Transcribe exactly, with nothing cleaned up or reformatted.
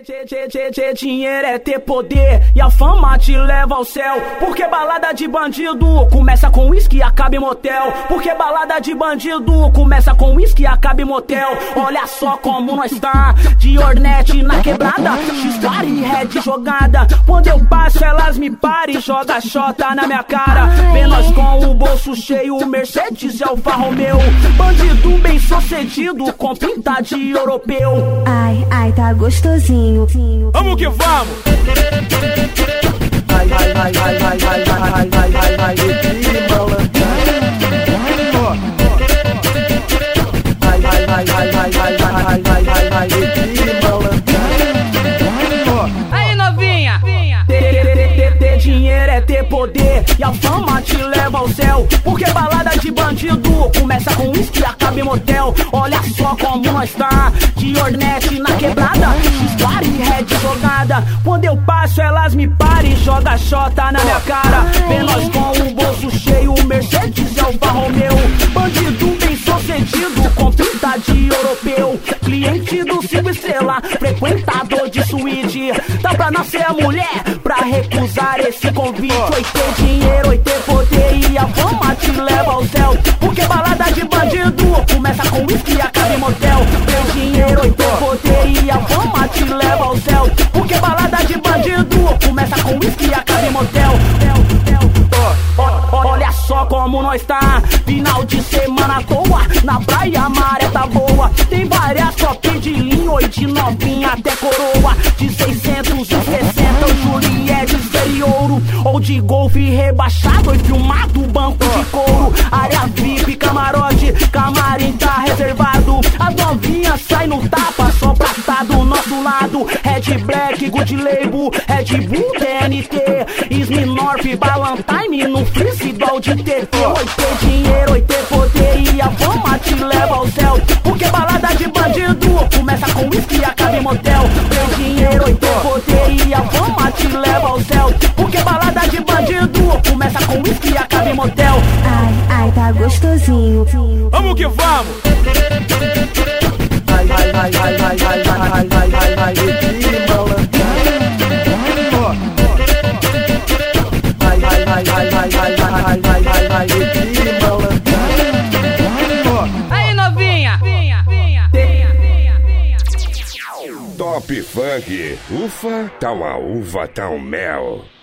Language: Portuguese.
Dinheiro é ter poder e a fama te leva ao céu. Porque balada de bandido começa com uísque e acaba em motel. Porque balada de bandido começa com uísque e acaba em motel. Olha só como nós tá, de Hornet na quebrada, X-Car e Red jogada. Quando eu passo elas me param e joga xota na minha cara. Vê nós com o bolso cheio, Mercedes e Alfa Romeo. Bandido bem sucedido com pinta de europeu. Ai, ai, tá gostosinho. Vamos que vamos! Ai, ai, ai, ai, ai, ai, ai, ai, ai, ai, ai, que malandro. Ai, ai, ai, ai, ai, ai, ai, ai, ai, ai, que malandro. Aí, novinha! Ter dinheiro é ter poder e a fama te leva ao céu. Porque balada de bandido começa com uísque e acaba em motel. Olha só como nós tá, de Hornet na quebrada, X-Car e Red jogada. Quando eu passo elas me param e joga xota na minha cara. Vê nós com o bolso cheio, Mercedes e Alfa Romeo. Bandido bem sucedido com pinta de europeu. Cliente do cinco estrela, frequentador de suíte. Dá pra nascer a mulher pra recusar esse convite. Oi ter dinheiro, oi ter poder e a fama te leva ao céu. Porque balada de bandido começa com uísque e acaba em motel. Ter dinheiro, oi ter poder e a fama te leva ao céu. Porque balada de bandido começa com uísque e acaba em motel. Olha só como nós tá, final de semana à toa, na praia a maré tá boa. Tem várias top de linho e de novinha até coroa. De seiscentos e sessenta o Juliette de ouro, ou de golfe rebaixado e filmado banco de couro. Área V I P, camarote, camarim tá reservado. As novinhas saem no tapa, só pra tá do nosso lado. Red Black, Good Label, Red Bull, T N T, Smirnoff, Ballantine no freeze igual de T T. Oi ter dinheiro, oi ter poder e a fama te leva ao céu. Porque balada de bandido começa com uísque e acaba em motel. Ter dinheiro, oi ter poder e a fama te leva ao céu. Porque balada de bandido começa com uísque e acaba em motel. Ai, ai, tá gostosinho. Vamos que vamos! Ai, ai, ai, ai, ai, ai, ai, ai, ai, ai, que malandro. Ai, ai, ai, ai, ai, ai, ai, ai, ai, ai, que malandro. Aí, novinha! Top Funk, ufa, tá uma uva, tá um mel.